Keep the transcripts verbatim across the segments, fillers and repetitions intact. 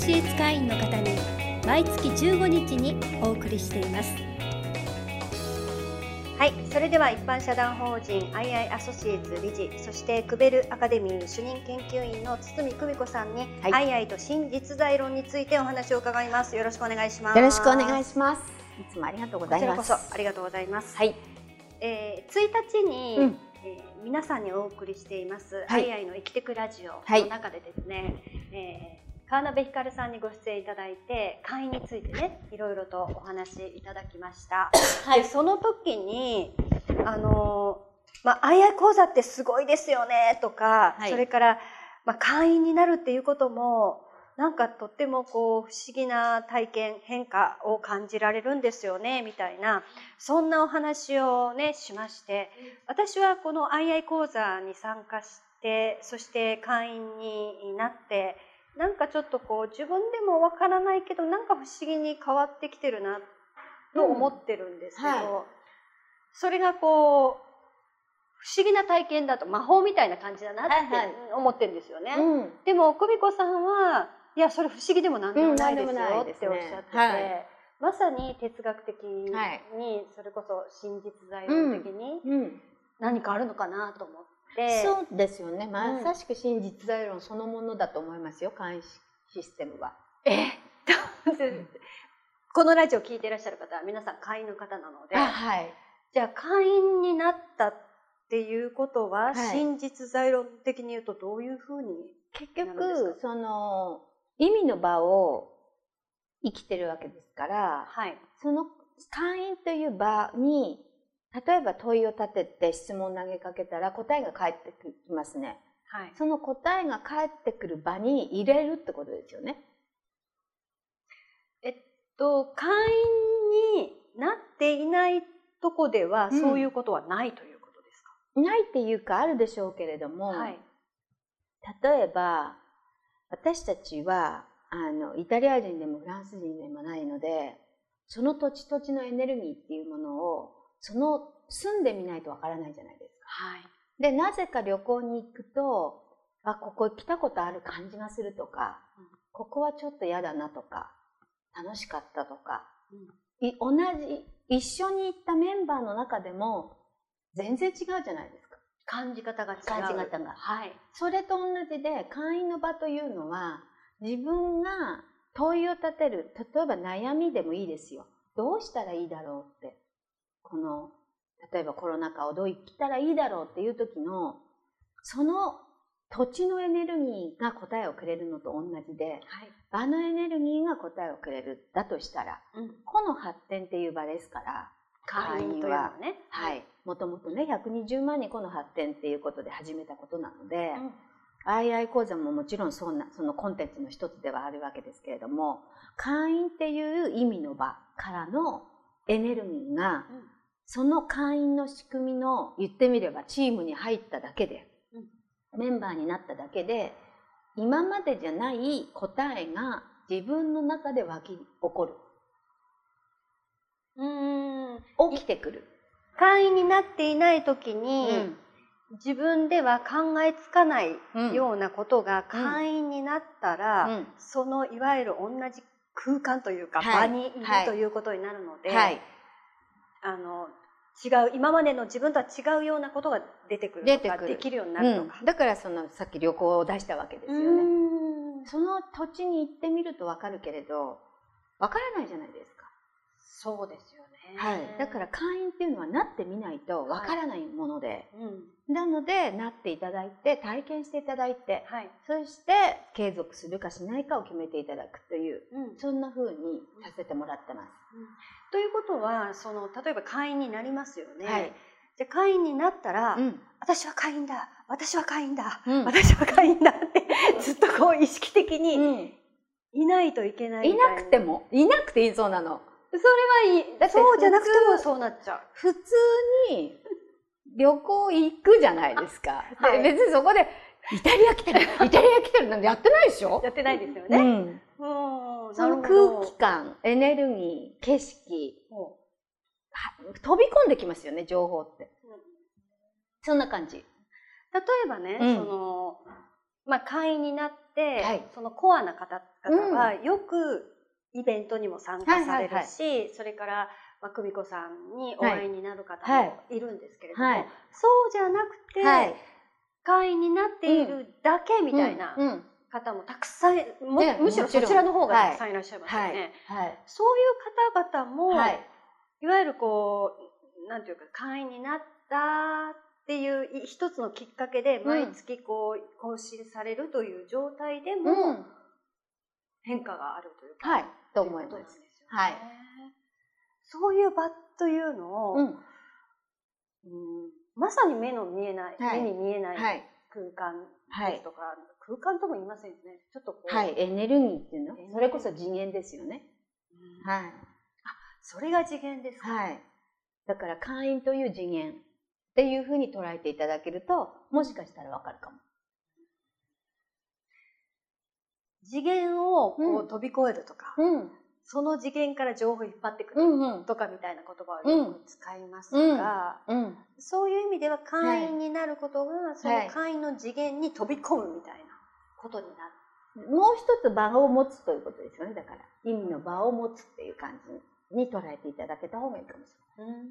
シエーツ会員の方に毎月じゅうごにちにお送りしています。 はい、それでは一般社団法人 アイアイ アソシエイツ理事、そしてクベルアカデミー主任研究員の堤久美子さんに、はい、アイアイ と新実在論についてお話を伺います。よろしくお願いします。 よろしくお願いします。いつもありがとうございます。 こちらこそありがとうございます。 はい、 えー、ついたちに、うん、えー、皆さんにお送りしています、はい、アイアイ の生きてくラジオの中でですね、はい、えー川辺ひかるさんにご出演いただいて、会員についてね、いろいろとお話しいただきました。はい、でその時にあの、まあ、アイアイ 講座ってすごいですよねとか、はい、それから、まあ、会員になるっていうこともなんかとってもこう不思議な体験変化を感じられるんですよねみたいな、そんなお話をねしまして、私はこの アイアイ 講座に参加して、そして会員になってなんかちょっとこう自分でもわからないけどなんか不思議に変わってきてるなと思ってるんですけど、うん、はい、それがこう不思議な体験だと魔法みたいな感じだなって思ってるんですよね。はいはい、うん、でも久美子さんはいやそれ不思議でもなんでもないですよっておっしゃってて、はい、まさに哲学的にそれこそ真実在論的に何かあるのかなと思って。 そうですよね。まさしく真実在論そのものだと思いますよ、会員システムは。 えこのラジオ聞いていらっしゃる方は皆さん会員の方なので、はい、じゃあ会員になったっていうことは、はい、真実在論的に言うとどういうふうに結局その意味の場を生きてるわけですから、はい、その会員という場に例えば問いを立てて質問を投げかけたら答えが返ってきますね。はい、その答えが返ってくる場に入れるってことですよね。 えっと会員になっていないとこでは、うん、そういうことはないということですか？ ないっていうかあるでしょうけれども、はい、例えば私たちはあのイタリア人でもフランス人でもないので、その土地土地のエネルギーっていうものをその住んでみないとわからないじゃないですか。はい、でなぜか旅行に行くと、あここ来たことある感じがするとか、うん、ここはちょっと嫌だなとか楽しかったとか、うん、同じ一緒に行ったメンバーの中でも全然違うじゃないですか。 感じ方が違う。 感じ方が。はい。それと同じで会員の場というのは自分が問いを立てる、例えば悩みでもいいですよ。どうしたらいいだろうって。この例えばコロナ禍をどう生きたらいいだろうっていう時のその土地のエネルギーが答えをくれるのと同じで、はい、場のエネルギーが答えをくれるだとしたら、うん、個の発展っていう場ですから会員はね、 はい、もともとねひゃくにじゅうまんにん個の発展っていうことで始めたことなので、うん、アイアイ 講座ももちろんそんなそのコンテンツの一つではあるわけですけれども、会員っていう意味の場からのエネルギーが、うん、その会員の仕組みの言ってみればチームに入っただけで、うん、メンバーになっただけで今までじゃない答えが自分の中で湧き起こる。うーん起きてくる。 会員になっていない時に、うん、自分では考えつかないようなことが会員になったら、うんうん、そのいわゆる同じ空間というか、はい、場にいる、はい、ということになるので、はい、あの違う今までの自分とは違うようなことが出てくるとかできるようになるとか、 うん、だからそのさっき旅行を出したわけですよね。その土地に行ってみると分かるけれど分からないじゃないですか。 そうですよね。 はい、だから会員っていうのはなってみないと分からないもので、はい、うん、なのでなっていただいて体験していただいて、はい、そして継続するかしないかを決めていただくという、うん、そんな風にさせてもらってます。うんうん、 ということはその例えば会員になりますよね。はい、で会員になったら、うん、私は会員だ私は会員だ、うん、私は会員だってずっとこう意識的にいないといけないみたいな。 いなくてもいなくていいそうなの。 それはいい。だってそうじゃなくてもそうなっちゃう。 普通に旅行行くじゃないですか。はい、別にそこでイタリア来てるイタリア来てるなんてやってないでしょ。 やってないですよね。うん。 その空気感、エネルギー、景色、飛び込んできますよね、情報って。うん、そんな感じ。 例えばね、うん、そのまあ会員になって、はい、そのコアな方々はよくイベントにも参加されるし、それからまあ、久美子さんにお会いになる方もいるんですけれども、はいはい、そうじゃなくて、はい、会員になっているだけみたいな方もたくさん、うんうん、む, むしろそちらの方がたくさんいらっしゃいますよね。はいはい、そういう方々も、はい、いわゆるこうなんていうか会員になったっていう一つのきっかけで毎月こう更新されるという状態でも変化があるというか、 はい、と思います。はい。 そういう場というのを、うんうん、まさに目の見えない、はい、目に見えない空間ですとか、はい、空間とも言いませんよね。ちょっとこう、 はい、エネルギーっていうの、それこそ次元ですよね。 うん、はい。あ、それが次元ですか。 はい。だから会員という次元っていうふうに捉えていただけると、もしかしたらわかるかも。 次元をこう飛び越えるとか。うん、その次元から情報を引っ張ってくるとかみたいな言葉をよく使いますが、うんうん、そういう意味では会員になることが、はい、その会員の次元に飛び込むみたいなことになる。 もう一つ場を持つということですよね。だから意味の場を持つっていう感じに捉えていただけた方がいいかもしれない。うーん、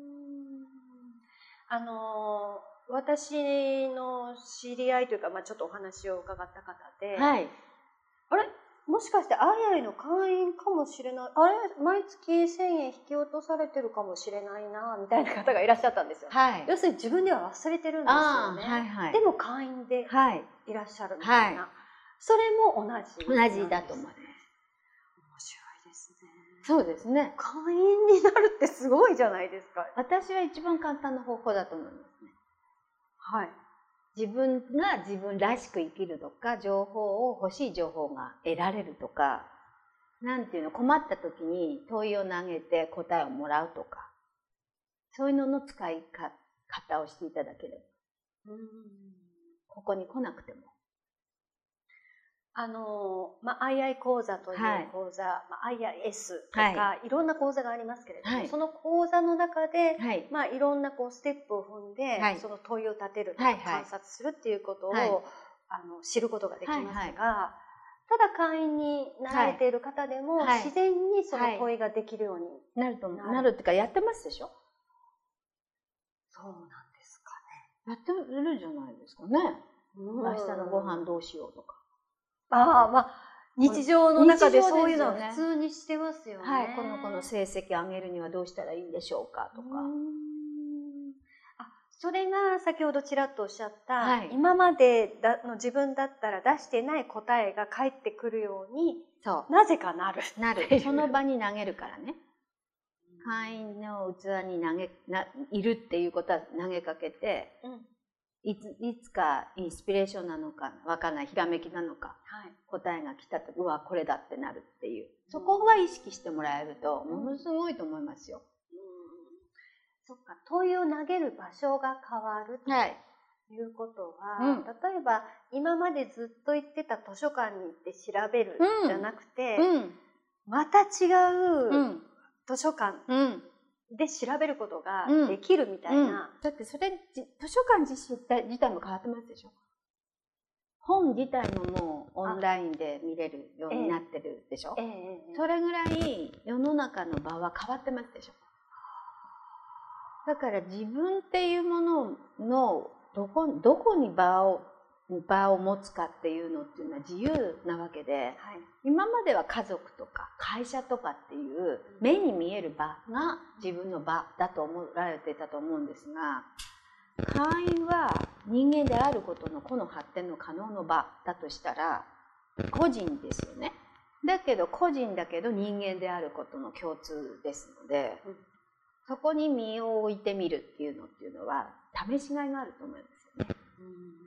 あのー、私の知り合いというか、まあ、ちょっとお話を伺った方で、はい、あれもしかしてアイアイの会員かもしれない、あれ毎月せんえん引き落とされてるかもしれないなみたいな方がいらっしゃったんですよ。はい、要するに自分では忘れてるんですよね。はいはい、でも会員でいらっしゃるみたいな、はい、それも同じ同じだと思います。面白いですね。 そうですね。 会員になるってすごいじゃないですか。 私は一番簡単な方法だと思いますね。はい。自分が自分らしく生きるとか、情報を欲しい情報が得られるとか、なんていうの、困った時に問いを投げて答えをもらうとか、そういうのの使い方をしていただければ、うん、ここに来なくても。 あのまあ、アイアイ 講座という講座、はい、まあ、アイアイエス とか、はい、いろんな講座がありますけれども、はい、その講座の中で、はい、まあ、いろんなこうステップを踏んで、はい、その問いを立てるとか、はい、観察するっていうことを、はい、あの知ることができますが、はいはい、ただ会員になられている方でも、はい、自然にその問いができるようになると思う。なるっていうか、やってますでしょ？ そうなんですかね。やってるじゃないですかね。明日のご飯どうしようとか。 ああ、まあ、日常の中でそういうのは普通にしてますよね。 はい、この子の成績上げるにはどうしたらいいんでしょうかとか。 あ、それが先ほどちらっとおっしゃった、はい、今までの自分だったら出してない答えが返ってくるように、そうなぜかなる。 なる。その場に投げるからね。会員の器に投げないるっていうことは投げかけて、うん、いつ、いつかインスピレーションなのかわかんない、ひらめきなのか、はい、答えが来たと、うわこれだってなるっていう、そこは意識してもらえるとものすごいと思いますよ。うん、 そっか、問いを投げる場所が変わるということは、はい、うん、例えば今までずっと行ってた図書館に行って調べるじゃなくて、うんうん、また違う図書館、うんで調べることができるみたいな、うんうん、 だってそれ図書館自体自体も変わってますでしょ。本自体ももうオンラインで見れるようになってるでしょ。ええええ、それぐらい世の中の場は変わってますでしょ。だから自分っていうもののどこどこに場を場を持つかっていうのっていうのは自由なわけで、はい、今までは家族とか会社とかっていう目に見える場が自分の場だと思われていたと思うんですが、会員は人間であることの個の発展の可能の場だとしたら個人ですよね。だけど個人だけど人間であることの共通ですので、うん、そこに身を置いてみるっていうのっていうのは試しがいがあると思いますよね。うん、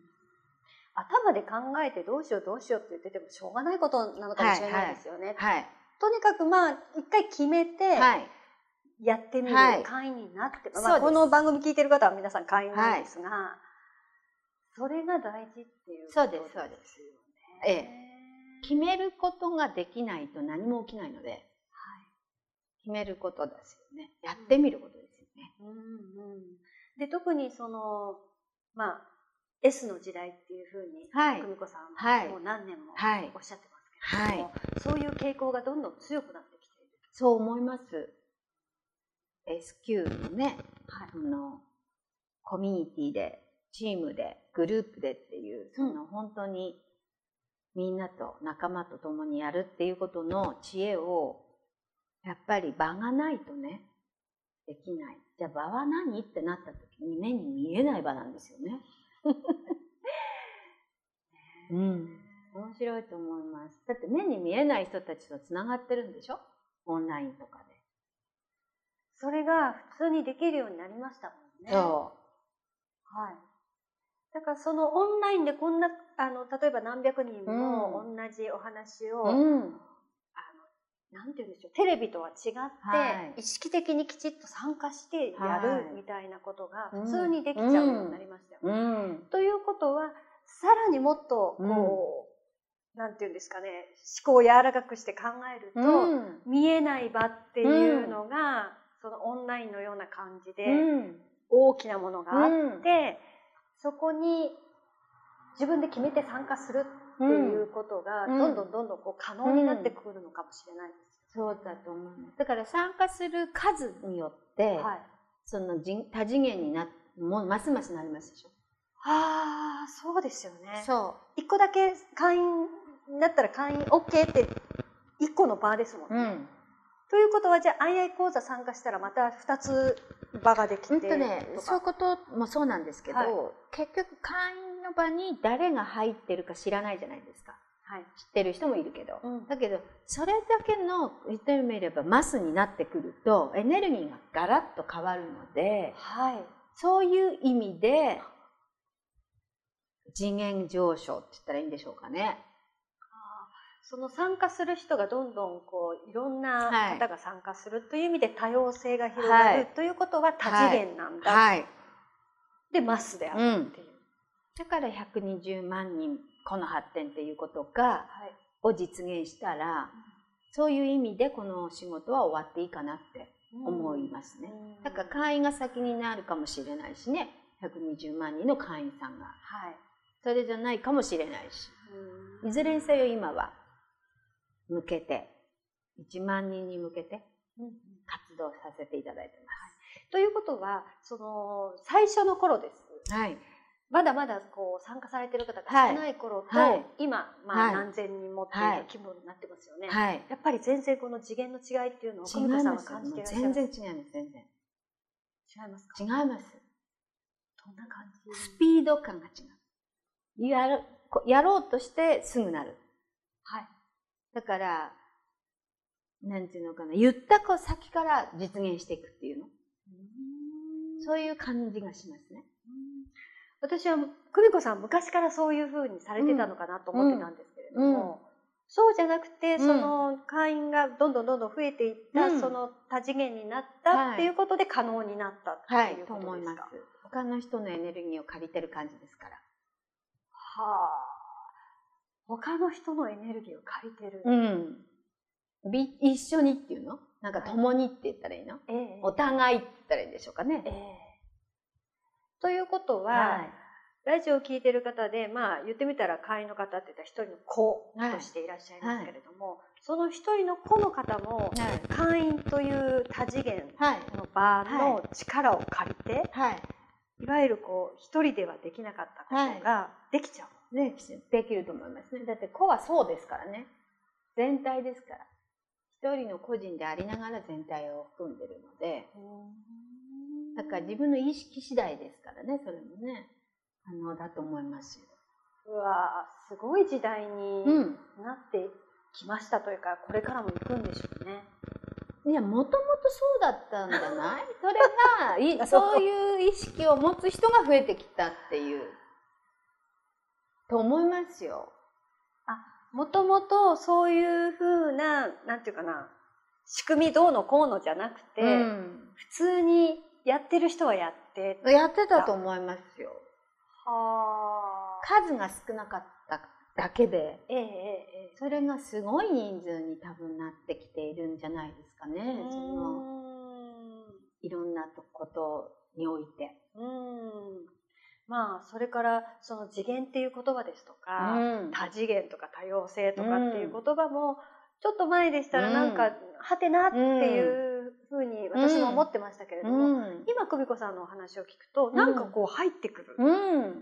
頭で考えてどうしようどうしようって言っててもしょうがないことなのかもしれないですよね。はいはい、とにかくまあ一回決めてやってみる、はい、会員になって、まあ、この番組聞いてる方は皆さん会員なんですが、はい、それが大事っていうことですよね。そうですそうです。 ええ、決めることができないと何も起きないので、はい、決めることですよね。やってみることですよね。うんうん、 で特にそのまあ S の時代っていうふうに、 はい、 久美子さんはい、 もう何年もおっしゃってますけれども、はい、そういう傾向がどんどん強くなってきている。 そう思います。エスキュー のね、はい、そのコミュニティで、チームで、グループでっていう、その本当にみんなと仲間と共にやるっていうことの知恵を、やっぱり場がないとね、できない。じゃあ場は何ってなった時に目に見えない場なんですよね。うん。面白いと思います。だって目に見えない人たちとつながってるんでしょ？オンラインとかで。 それが普通にできるようになりましたもんね。 そう。 はい。だからそのオンラインでこんな、あの、例えば何百人も同じお話を、うん、あの、なんて言うんでしょう、テレビとは違って、はい、意識的にきちっと参加してやるみたいなことが普通にできちゃうようになりましたよ。うんうん、ということは、さらにもっと、こう、うん、なんて言うんですかね、思考を柔らかくして考えると、うん、見えない場っていうのが、そのオンラインのような感じで、大きなものがあって、うんそこに自分で決めて参加するっていうことが、どんどんどんどんこう可能になってくるのかもしれないです。 そうだと思います。だから参加する数によって、はい、その多次元になもますますなりますでしょ。 ああ、そうですよね。 そう。 一個だけ会員だったら会員 OK って一個の場ですもんね。うんということは、じゃあ、アイアイ 講座参加したらまたふたつ場ができてうんとね、そういうこともそうなんですけど、はい、結局会員の場に誰が入ってるか知らないじゃないですか。はい、知ってる人もいるけど。うん、だけど、それだけの、言ってみればマスになってくると、エネルギーがガラッと変わるので、はい、そういう意味で、次元上昇って言ったらいいんでしょうかね。 その参加する人がどんどんこういろんな方が参加するという意味で多様性が広がる、はい、ということは多次元なんだ、はい、でマスであるっていう、うん、 だからひゃくにじゅうまんにんこの発展っていうことが、はい、を実現したら、うん、そういう意味でこの仕事は終わっていいかなって思いますね、うん、だから会員が先になるかもしれないしね、ひゃくにじゅうまんにんの会員さんが、はい、それじゃないかもしれないし、うん、いずれにせよ今は向けて、いちまんにんに向けて活動させていただいてます。 はい、ということは、その最初の頃です。はい、まだまだこう参加されている方が少ない頃と、はい、今、まあ、何千人もっていう規模になってますよね。はい、やっぱり全然この次元の違いっていうのを久美子さんは感じていらっしゃいますか？ 全然違います、全然。 違いますか？ 違います。 どんな感じ？ スピード感が違う。やる、やろうとしてすぐなる。はい。だから、なんていうのかな、言った先から実現していくっていうの。うんそういう感じがしますね。 私は、久美子さん昔からそういう風にされてたのかなと思ってたんですけれども、うんうん、そうじゃなくて、その会員がどんどんどんどん増えていった、うん、その多次元になったっていうことで可能になったっていうことですか？はい、はい、と思います。 他の人のエネルギーを借りてる感じですから。 はあ。他の人のエネルギーを借りてる。 うん。一緒にっていうの？なんか共にって言ったらいいの？ええ、お互いって言ったらいいんでしょうかね。ええ、 ということは、はい、ラジオを聞いてる方で、まあ言ってみたら会員の方って言ったら一人の子としていらっしゃいますけれども、はいはい、その一人の子の方も、会員という多次元の場の力を借りて、はい、いわゆるこう一人ではできなかったことができちゃう。 ね、できると思いますね。だって個はそうですからね。全体ですから。一人の個人でありながら全体を含んでるので。だから自分の意識次第ですからね、それもね。可能だと思いますよ。 うわぁ、すごい時代になってきましたというか、これからも行くんでしょうね。 いや、もともとそうだったんじゃないそれが、そういう意識を持つ人が増えてきたっていう。と思いますよ。 あ、もともとそういうふうな、なんていうかな、仕組みどうのこうのじゃなくて、うん、普通にやってる人はやってた。やってたと思いますよ。はあ。数が少なかっただけで、ええええ、それがすごい人数に多分なってきているんじゃないですかね。そのいろんなことにおいて。うんまあそれからその次元っていう言葉ですとか、うん、多次元とか多様性とかっていう言葉もちょっと前でしたらなんか、うん、はてなっていうふうに私も思ってましたけれども、うん、今久美子さんのお話を聞くとなんかこう入ってくる、うん、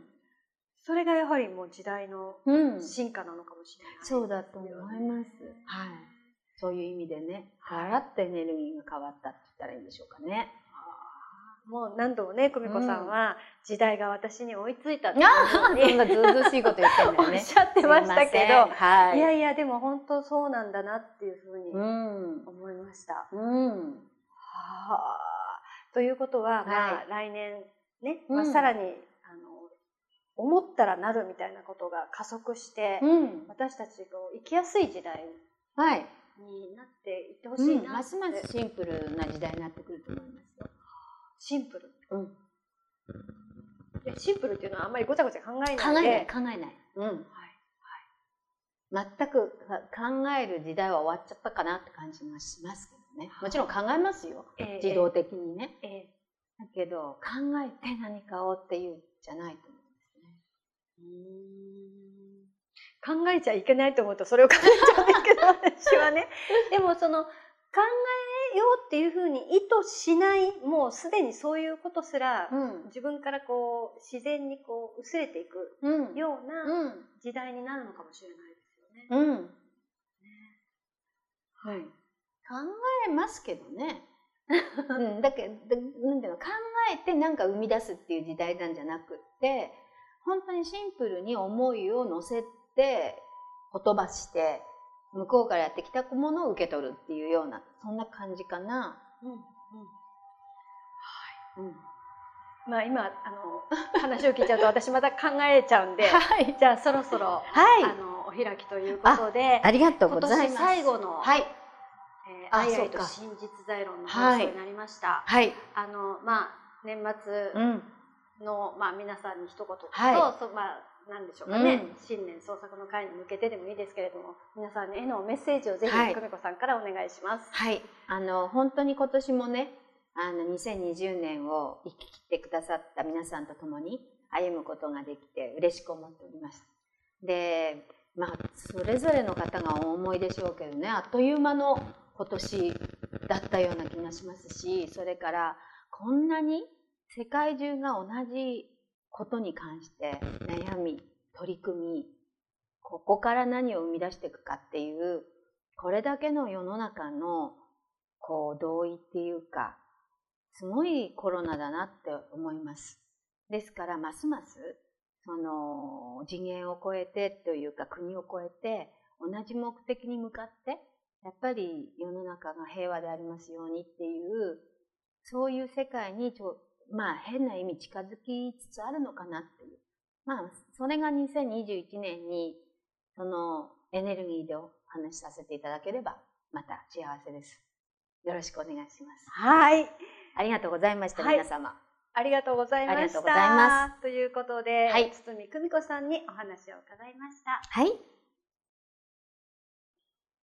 それがやはりもう時代の進化なのかもしれない、 うん、そうだと思います、はい、そういう意味でね、ガラッとエネルギーが変わったって言ったらいいんでしょうかね。 もう何度もね、久美子さんは、時代が私に追いついたってそんなずうずうしいこと言ってんだよね。 おっしゃってましたけど、はい、いやいや、でも本当そうなんだなっていうふうに思いました。うんうん、はあ、ということは、まあ、はい、来年ね、まあ、さらに、うん、あの思ったらなるみたいなことが加速して、うん、私たちが生きやすい時代になっていってほしいなって、うん、 ますますシンプルな時代になってくると思いますよ。 シンプル、うん、でシンプルっていうのはあんまりごちゃごちゃ考えないで考えない考えない、うん、はいはい、全く考える時代は終わっちゃったかなって感じがしますけどね。もちろん考えますよ、えー、自動的にね、えー、だけど考えて何かをっていうんじゃないと思うんですね。 うーん、考えちゃいけないと思うとそれを考えちゃうんですけど私はねでもその考えようっていうふうに意図しない、もうすでにそういうことすら、うん、自分からこう自然にこう薄れていくような時代になるのかもしれないですよね。うん、ね、 はい、考えますけどね、うん、だけどなんていうの、考えて何か生み出すっていう時代なんじゃなくって本当にシンプルに思いを乗せて言葉して向こうからやってきたものを受け取るっていうような、そんな感じかな。うんうん、はい、 うん。まあ今あの話を聞いちゃうと私また考えちゃうんで、はい、じゃあそろそろ、はい、あのお開きということで、 ありがとうございます。 今年最後の、はい、えー、アイアイと真実在論の放送になりました。はい。あのまあ年末の、うん、まあ皆さんに一言と、はい、そまあなんでしょうかね、うん、新年創作の会に向けてでもいいですけれども、皆さんへのメッセージをぜひ久美子さんからお願いします。 はい、あの本当に今年もね、あのにせんにじゅうねんを生き切ってくださった皆さんと共に歩むことができて嬉しく思っております。で、まあそれぞれの方がお思いでしょうけどね、あっという間の今年だったような気がしますし、それからこんなに世界中が同じことに関して悩み、取り組み、ここから何を生み出していくかっていう、これだけの世の中のこう同意っていうか、すごいコロナだなって思います。ですからますますその次元を超えてというか国を超えて同じ目的に向かってやっぱり世の中が平和でありますようにっていう、そういう世界にちょまあ変な意味近づきつつあるのかなっていう、まあそれがにせんにじゅういちねんにそのエネルギーでお話しさせていただければまた幸せです。よろしくお願いします。 はい、 ありがとうございました、はい、皆様。 ありがとうございました。ありがとうございます。ということで、はい、堤久美子さんにお話を伺いました。 はい。